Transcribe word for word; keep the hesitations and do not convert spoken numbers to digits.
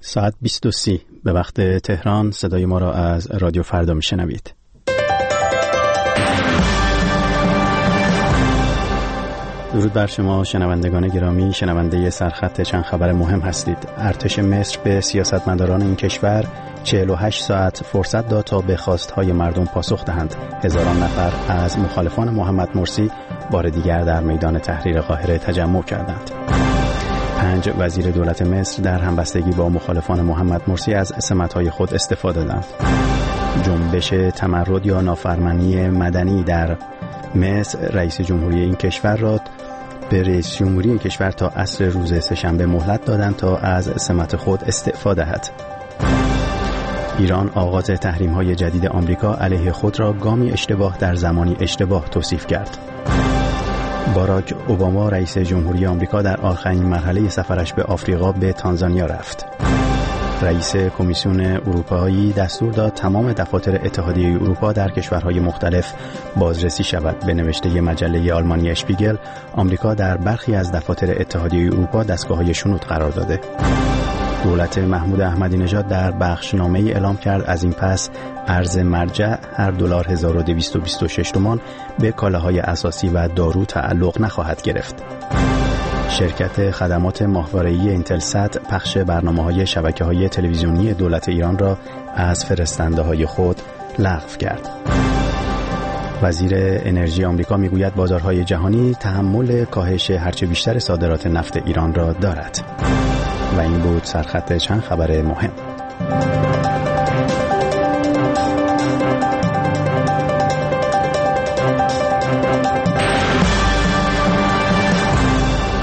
ساعت بیست و سی به وقت تهران. صدای ما را از رادیو فردا میشنوید. درود بر شما شنوندگان گرامی، شنونده سرخط چند خبر مهم هستید. ارتش مصر به سیاستمداران این کشور چهل و هشت ساعت فرصت داد تا به خواستهای مردم پاسخ دهند. هزاران نفر از مخالفان محمد مرسی بار دیگر در میدان تحریر قاهره تجمع کردند. پنج وزیر دولت مصر در همبستگی با مخالفان محمد مرسی از سمت‌های خود استفاده دادند. جنبش تمرد یا نافرمانی مدنی در مصر رئیس جمهوری این کشور را به رئیس جمهوری این کشور تا عصر روز سه‌شنبه مهلت دادند تا از سمت خود استعفا دهد. ایران آغاز تحریم‌های جدید آمریکا علیه خود را گامی اشتباه در زمانی اشتباه توصیف کرد. باراک اوباما رئیس جمهوری آمریکا در آخرین مرحله سفرش به آفریقا به تانزانیا رفت. رئیس کمیسیون اروپایی دستور داد تمام دفاتر اتحادیه اروپا در کشورهای مختلف بازرسی شود. به نوشته مجله آلمانی اشپیگل، آمریکا در برخی از دفاتر اتحادیه اروپا دستگاه‌های شنود قرار داده. دولت محمود احمدی نژاد در بخشنامه‌ای اعلام کرد از این پس ارز مرجع هر دلار هزار و دویست و بیست و شش تومان به کالاهای اساسی و دارو تعلق نخواهد گرفت. شرکت خدمات ماهواره‌ای اینتلسات پخش برنامه‌های شبکه‌های تلویزیونی دولت ایران را از فرستنده‌های خود لغو کرد. وزیر انرژی آمریکا میگوید بازارهای جهانی تحمل کاهش هرچه بیشتر صادرات نفت ایران را دارد. و این بود سرخط چند خبر مهم.